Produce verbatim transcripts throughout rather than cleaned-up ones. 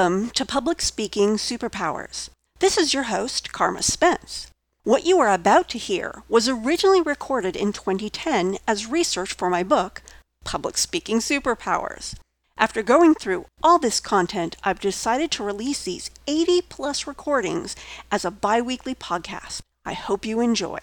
Welcome to Public Speaking Superpowers. This is your host, Karma Spence. What you are about to hear was originally recorded in twenty ten as research for my book, Public Speaking Superpowers. After going through all this content, I've decided to release these eighty plus recordings as a bi-weekly podcast. I hope you enjoy.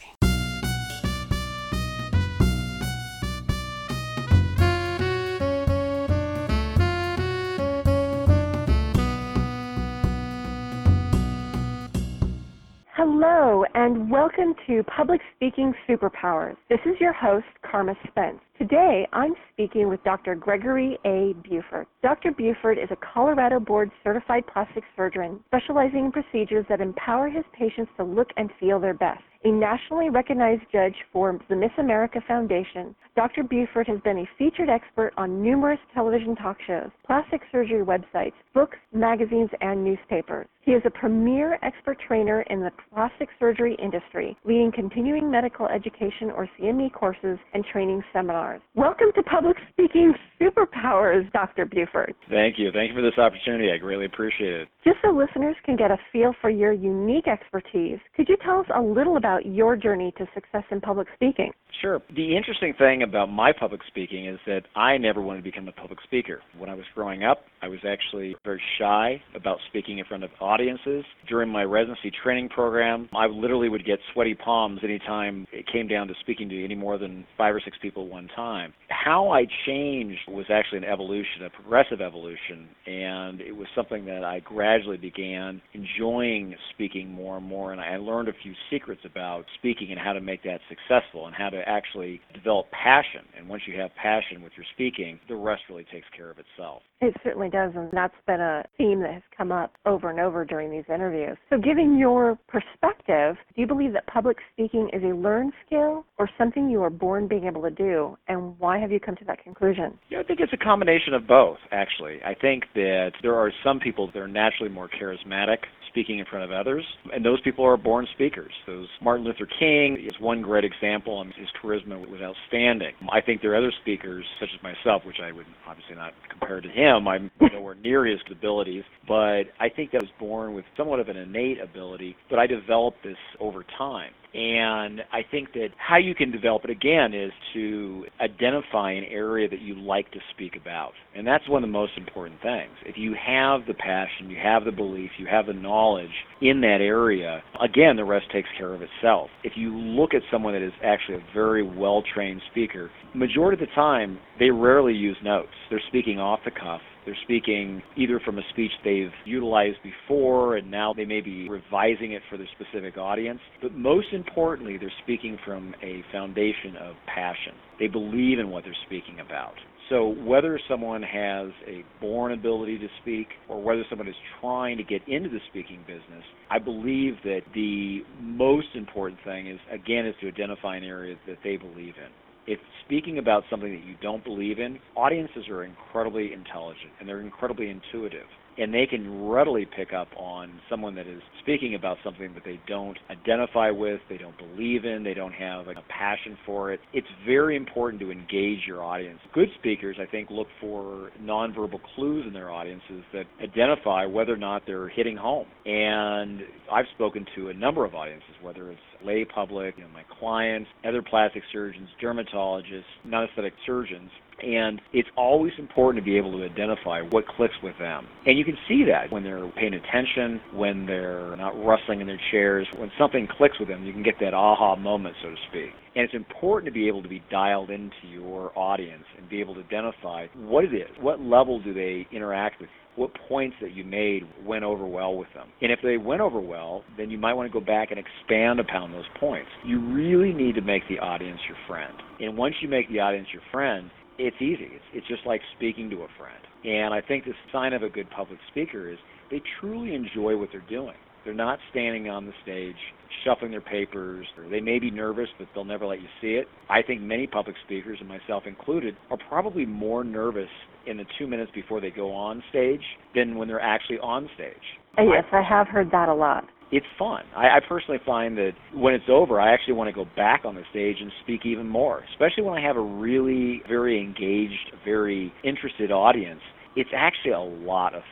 Hello, and welcome to Public Speaking Superpowers. This is your host, Karma Spence. Today, I'm speaking with Doctor Gregory A. Buford. Doctor Buford is a Colorado board-certified plastic surgeon specializing in procedures that empower his patients to look and feel their best. A nationally recognized judge for the Miss America Foundation, Doctor Buford has been a featured expert on numerous television talk shows, plastic surgery websites, books, magazines, and newspapers. He is a premier expert trainer in the plastic surgery industry, leading continuing medical education or C M E courses and training seminars. Welcome to Public Speaking Superpowers, Doctor Buford. Thank you. Thank you for this opportunity. I greatly appreciate it. Just so listeners can get a feel for your unique expertise, could you tell us a little about your journey to success in public speaking? Sure. The interesting thing about my public speaking is that I never wanted to become a public speaker. When I was growing up, I was actually very shy about speaking in front of audiences. During my residency training program, I literally would get sweaty palms anytime it came down to speaking to any more than five or six people at one time. How I changed was actually an evolution, a progressive evolution, and it was something that I gradually began enjoying speaking more and more, and I learned a few secrets about speaking and how to make that successful and how to actually develop passion. And once you have passion with your speaking, the rest really takes care of itself. It certainly does, and that's been a theme that has come up over and over during these interviews. So giving your perspective, do you believe that public speaking is a learned skill or something you are born being able to do, and why have you come to that conclusion? Yeah, I think it's a combination of both, actually. I think that there are some people that are naturally more charismatic, speaking in front of others, and those people are born speakers. Those Martin Luther King is one great example, and his charisma was outstanding. I think there are other speakers, such as myself, which I would obviously not compare to him. I'm nowhere near his abilities, but I think that I was born with somewhat of an innate ability, but I developed this over time. And I think that how you can develop it, again, is to identify an area that you like to speak about. And that's one of the most important things. If you have the passion, you have the belief, you have the knowledge in that area, again, the rest takes care of itself. If you look at someone that is actually a very well-trained speaker, majority of the time, they rarely use notes. They're speaking off the cuff. They're speaking either from a speech they've utilized before and now they may be revising it for their specific audience. But most importantly, they're speaking from a foundation of passion. They believe in what they're speaking about. So whether someone has a born ability to speak or whether someone is trying to get into the speaking business, I believe that the most important thing is, again, is to identify an area that they believe in. If speaking about something that you don't believe in, audiences are incredibly intelligent and they're incredibly intuitive. And they can readily pick up on someone that is speaking about something that they don't identify with, they don't believe in, they don't have a passion for it. It's very important to engage your audience. Good speakers, I think, look for nonverbal clues in their audiences that identify whether or not they're hitting home. And I've spoken to a number of audiences, whether it's lay public, you know, my clients, other plastic surgeons, dermatologists, non-aesthetic surgeons, and it's always important to be able to identify what clicks with them. And you can see that when they're paying attention, when they're not rustling in their chairs, when something clicks with them, you can get that aha moment, so to speak. And it's important to be able to be dialed into your audience and be able to identify what it is, what level do they interact with, what points that you made went over well with them. And if they went over well, then you might want to go back and expand upon those points. You really need to make the audience your friend. And once you make the audience your friend, it's easy. It's, it's just like speaking to a friend. And I think the sign of a good public speaker is they truly enjoy what they're doing. They're not standing on the stage, shuffling their papers. They may be nervous, but they'll never let you see it. I think many public speakers, and myself included, are probably more nervous in the two minutes before they go on stage than when they're actually on stage. Yes, I have heard that a lot. It's fun. I, I personally find that when it's over, I actually want to go back on the stage and speak even more, especially when I have a really very engaged, very interested audience. It's actually a lot of fun.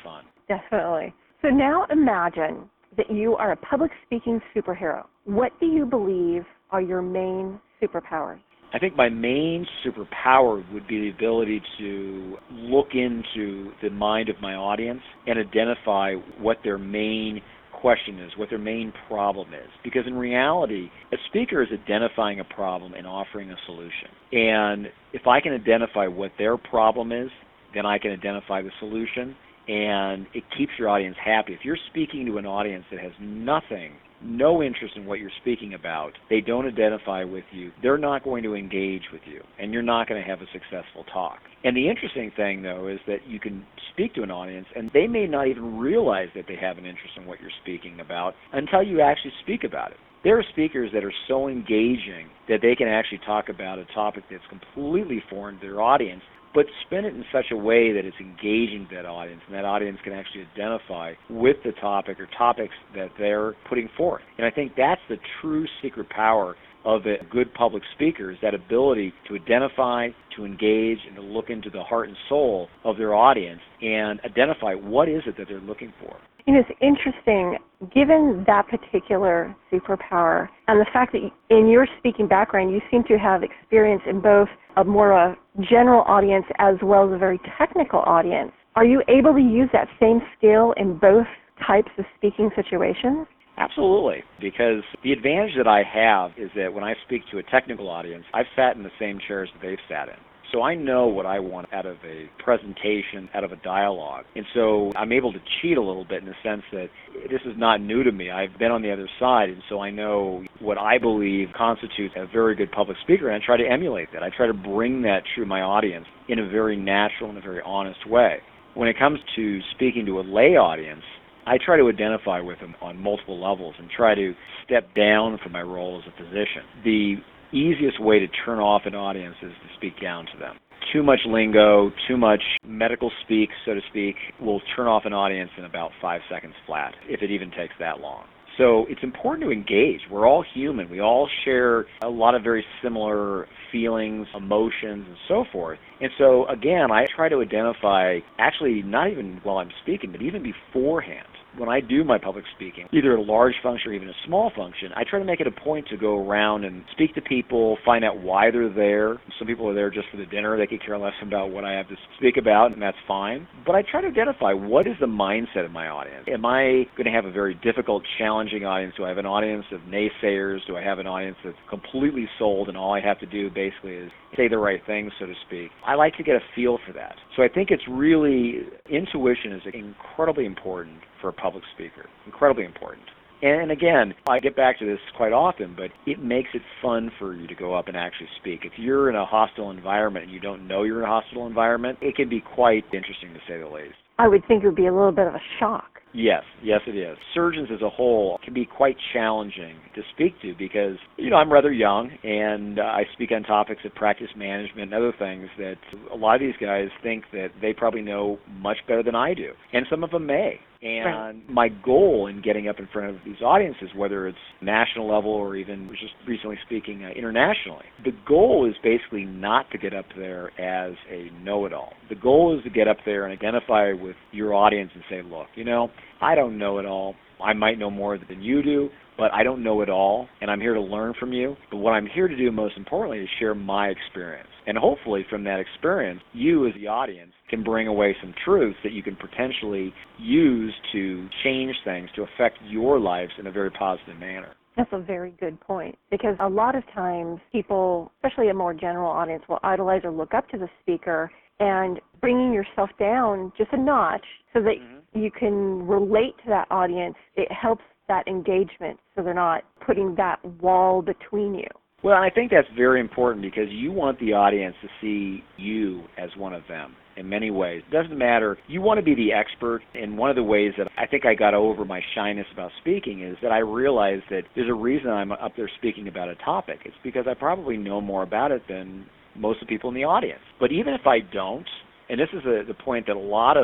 Definitely. So now imagine that you are a public speaking superhero. What do you believe are your main superpowers? I think my main superpower would be the ability to look into the mind of my audience and identify what their main question is, what their main problem is. Because in reality, a speaker is identifying a problem and offering a solution. And if I can identify what their problem is, then I can identify the solution, and it keeps your audience happy. If you're speaking to an audience that has nothing, no interest in what you're speaking about, they don't identify with you, they're not going to engage with you, and you're not going to have a successful talk. And the interesting thing, though, is that you can speak to an audience, and they may not even realize that they have an interest in what you're speaking about until you actually speak about it. There are speakers that are so engaging that they can actually talk about a topic that's completely foreign to their audience, but spin it in such a way that it's engaging to that audience, and that audience can actually identify with the topic or topics that they're putting forth. And I think that's the true secret power of a good public speaker, is that ability to identify, to engage, and to look into the heart and soul of their audience and identify what is it that they're looking for. You know, it's interesting, given that particular superpower and the fact that in your speaking background you seem to have experience in both a more a general audience as well as a very technical audience. Are you able to use that same skill in both types of speaking situations? Absolutely, because the advantage that I have is that when I speak to a technical audience, I've sat in the same chairs that they've sat in. So I know what I want out of a presentation, out of a dialogue. And so I'm able to cheat a little bit in the sense that this is not new to me. I've been on the other side, and so I know what I believe constitutes a very good public speaker, and I try to emulate that. I try to bring that to my audience in a very natural and a very honest way. When it comes to speaking to a lay audience, I try to identify with them on multiple levels and try to step down from my role as a physician. The easiest way to turn off an audience is to speak down to them. Too much lingo, too much medical speak, so to speak, will turn off an audience in about five seconds flat, if it even takes that long. So it's important to engage. We're all human. We all share a lot of very similar feelings, emotions, and so forth. And so, again, I try to identify, actually not even while I'm speaking, but even beforehand. When I do my public speaking, either a large function or even a small function, I try to make it a point to go around and speak to people, find out why they're there. Some people are there just for the dinner. They could care less about what I have to speak about, and that's fine. But I try to identify what is the mindset of my audience. Am I going to have a very difficult, challenging audience? Do I have an audience of naysayers? Do I have an audience that's completely sold and all I have to do basically is say the right things, so to speak? I like to get a feel for that. So I think it's really, intuition is incredibly important for a public speaker, incredibly important. And again, I get back to this quite often, but it makes it fun for you to go up and actually speak. If you're in a hostile environment and you don't know you're in a hostile environment, it can be quite interesting to say the least. I would think it would be a little bit of a shock. Yes, yes it is. Surgeons as a whole can be quite challenging to speak to because, you know, I'm rather young and uh, I speak on topics of practice management and other things that a lot of these guys think that they probably know much better than I do. And some of them may. And right. My goal in getting up in front of these audiences, whether it's national level or even just recently speaking uh, internationally, the goal is basically not to get up there as a know-it-all. The goal is to get up there and identify with your audience and say, look, you know, I don't know it all. I might know more than you do, but I don't know it all, and I'm here to learn from you. But what I'm here to do most importantly is share my experience. And hopefully from that experience, you as the audience can bring away some truths that you can potentially use to change things, to affect your lives in a very positive manner. That's a very good point, because a lot of times people, especially a more general audience, will idolize or look up to the speaker, and bringing yourself down just a notch so that mm-hmm. you can relate to that audience, it helps that engagement so they're not putting that wall between you. Well, I think that's very important because you want the audience to see you as one of them in many ways. It doesn't matter. You want to be the expert, and one of the ways that I think I got over my shyness about speaking is that I realized that there's a reason I'm up there speaking about a topic. It's because I probably know more about it than most of the people in the audience. But even if I don't, and this is a, the point that a lot of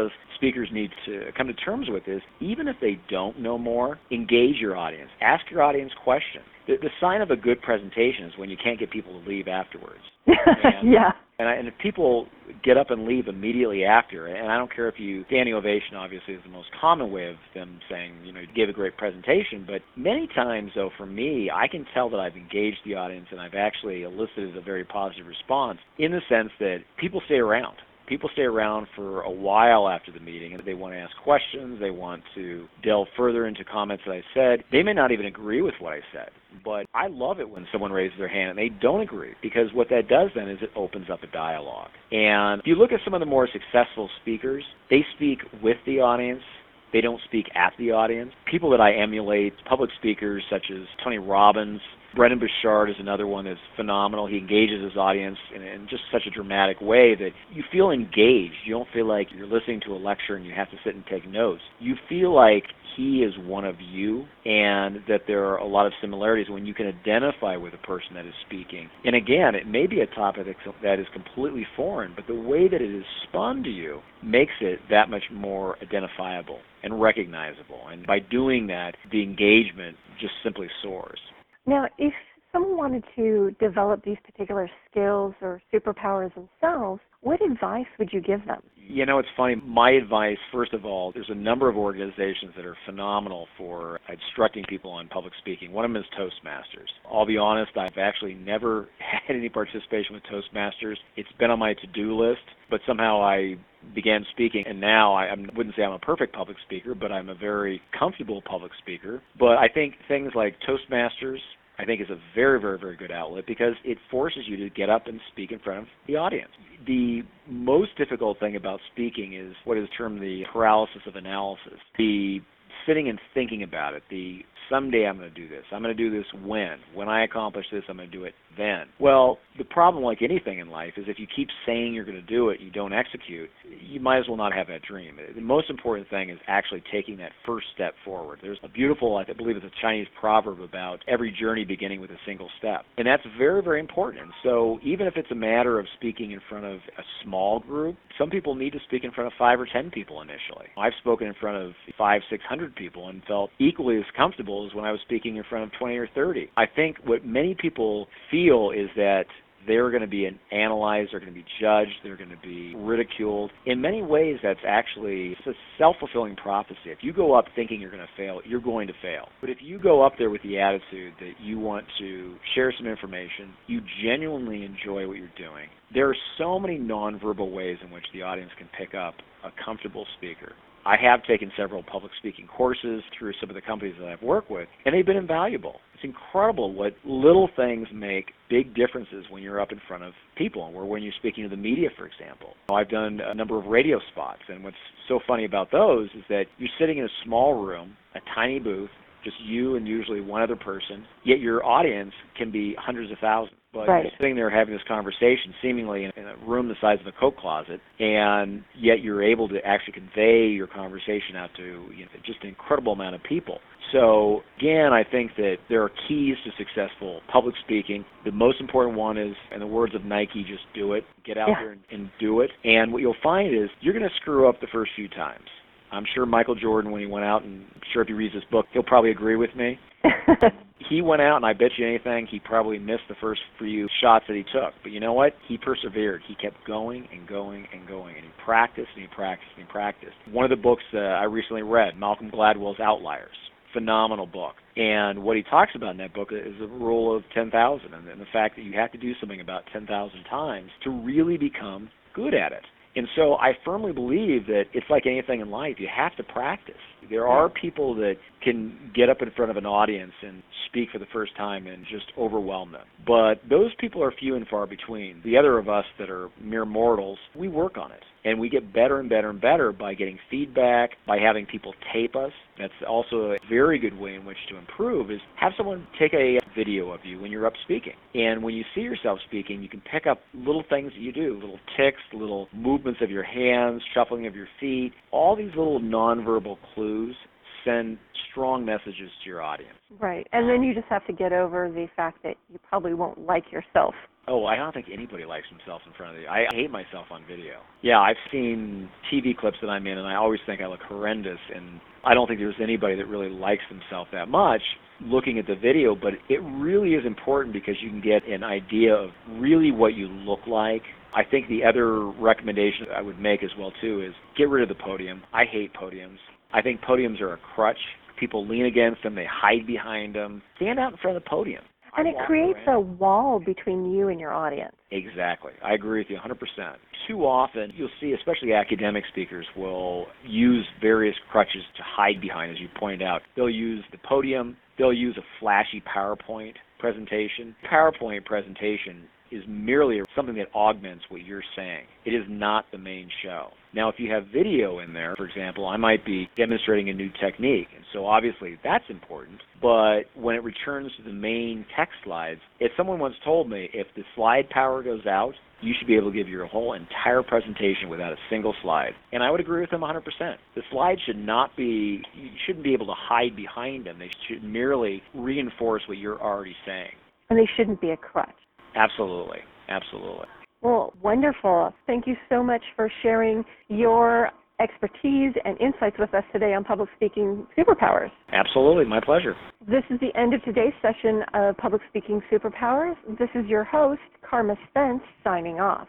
speakers need to come to terms with is, even if they don't know more, engage your audience. Ask your audience questions. The, the sign of a good presentation is when you can't get people to leave afterwards. And, yeah. And, I, and if people get up and leave immediately after, and I don't care if you, standing ovation obviously is the most common way of them saying, you know, you gave a great presentation, but many times, though, for me, I can tell that I've engaged the audience and I've actually elicited a very positive response in the sense that people stay around. People stay around for a while after the meeting, and they want to ask questions. They want to delve further into comments that I said. They may not even agree with what I said, but I love it when someone raises their hand and they don't agree, because what that does then is it opens up a dialogue. And if you look at some of the more successful speakers, they speak with the audience. They don't speak at the audience. People that I emulate, public speakers such as Tony Robbins, Brendan Burchard is another one that's phenomenal. He engages his audience in, in just such a dramatic way that you feel engaged. You don't feel like you're listening to a lecture and you have to sit and take notes. You feel like he is one of you, and that there are a lot of similarities when you can identify with a person that is speaking. And again, it may be a topic that is completely foreign, but the way that it is spun to you makes it that much more identifiable and recognizable. And by doing that, the engagement just simply soars. Now, if someone wanted to develop these particular skills or superpowers themselves, what advice would you give them? You know, it's funny. My advice, first of all, there's a number of organizations that are phenomenal for instructing people on public speaking. One of them is Toastmasters. I'll be honest, I've actually never had any participation with Toastmasters. It's been on my to-do list, but somehow I began speaking, and now I, I wouldn't say I'm a perfect public speaker, but I'm a very comfortable public speaker. But I think things like Toastmasters, I think, is a very, very, very good outlet because it forces you to get up and speak in front of the audience. The most difficult thing about speaking is what is termed the paralysis of analysis, the sitting and thinking about it, the someday I'm going to do this, I'm going to do this when, when I accomplish this, I'm going to do it then. Well, the problem, like anything in life, is if you keep saying you're going to do it, you don't execute, you might as well not have that dream. The most important thing is actually taking that first step forward. There's a beautiful, I believe it's a Chinese proverb about every journey beginning with a single step. And that's very, very important. And so even if it's a matter of speaking in front of a small group, some people need to speak in front of five or ten people initially. I've spoken in front of five, six hundred people and felt equally as comfortable as when I was speaking in front of twenty or thirty. I think what many people feel is that they're going to be analyzed, they're going to be judged, they're going to be ridiculed. In many ways, that's actually it's a self-fulfilling prophecy. If you go up thinking you're going to fail, you're going to fail. But if you go up there with the attitude that you want to share some information, you genuinely enjoy what you're doing, there are so many nonverbal ways in which the audience can pick up a comfortable speaker. I have taken several public speaking courses through some of the companies that I've worked with, and they've been invaluable. It's incredible what little things make big differences when you're up in front of people, or when you're speaking to the media, for example. I've done a number of radio spots, and what's so funny about those is that you're sitting in a small room, a tiny booth, just you and usually one other person, yet your audience can be hundreds of thousands. But right. You're sitting there having this conversation seemingly in a room the size of a coat closet, and yet you're able to actually convey your conversation out to you know, just an incredible amount of people. So, again, I think that there are keys to successful public speaking. The most important one is, in the words of Nike, just do it. Get out yeah. there and, and do it. And what you'll find is you're going to screw up the first few times. I'm sure Michael Jordan, when he went out, and I'm sure if he reads this book, he'll probably agree with me. He went out, and I bet you anything, he probably missed the first few shots that he took. But you know what? He persevered. He kept going and going and going, and he practiced and he practiced and he practiced. One of the books uh, I recently read, Malcolm Gladwell's Outliers, phenomenal book. And what he talks about in that book is the rule of ten thousand, and, and the fact that you have to do something about ten thousand times to really become good at it. And so I firmly believe that it's like anything in life. You have to practice. There are people that can get up in front of an audience and speak for the first time and just overwhelm them. But those people are few and far between. The other of us that are mere mortals, we work on it. And we get better and better and better by getting feedback, by having people tape us. That's also a very good way in which to improve is have someone take a video of you when you're up speaking. And when you see yourself speaking, you can pick up little things that you do, little ticks, little movements of your hands, shuffling of your feet. All these little nonverbal clues send strong messages to your audience. Right. And then you just have to get over the fact that you probably won't like yourself Oh, I don't think anybody likes themselves in front of the I hate myself on video. Yeah, I've seen T V clips that I'm in, and I always think I look horrendous, and I don't think there's anybody that really likes themselves that much looking at the video, but it really is important because you can get an idea of really what you look like. I think the other recommendation I would make as well, too, is get rid of the podium. I hate podiums. I think podiums are a crutch. People lean against them. They hide behind them. Stand out in front of the podium. And it creates a wall between you and your audience. Exactly. I agree with you one hundred percent. Too often, you'll see, especially academic speakers, will use various crutches to hide behind, as you pointed out. They'll use the podium. They'll use a flashy PowerPoint presentation. PowerPoint presentation is merely something that augments what you're saying. It is not the main show. Now, if you have video in there, for example, I might be demonstrating a new technique, and so obviously that's important, but when it returns to the main text slides, if someone once told me if the slide power goes out, you should be able to give your whole entire presentation without a single slide. And I would agree with them one hundred percent. The slides should not be, you shouldn't be able to hide behind them. They should merely reinforce what you're already saying. And they shouldn't be a crutch. Absolutely. Absolutely. Well, wonderful. Thank you so much for sharing your expertise and insights with us today on Public Speaking Superpowers. Absolutely. My pleasure. This is the end of today's session of Public Speaking Superpowers. This is your host, Karma Spence, signing off.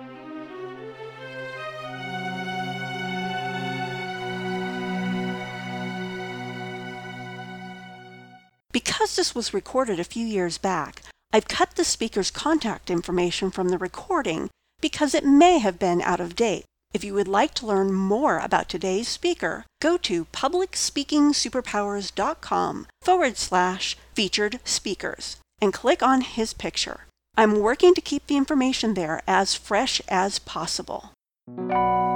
Because this was recorded a few years back, I've cut the speaker's contact information from the recording because it may have been out of date. If you would like to learn more about today's speaker, go to publicspeakingsuperpowers.com forward slash featured speakers and click on his picture. I'm working to keep the information there as fresh as possible.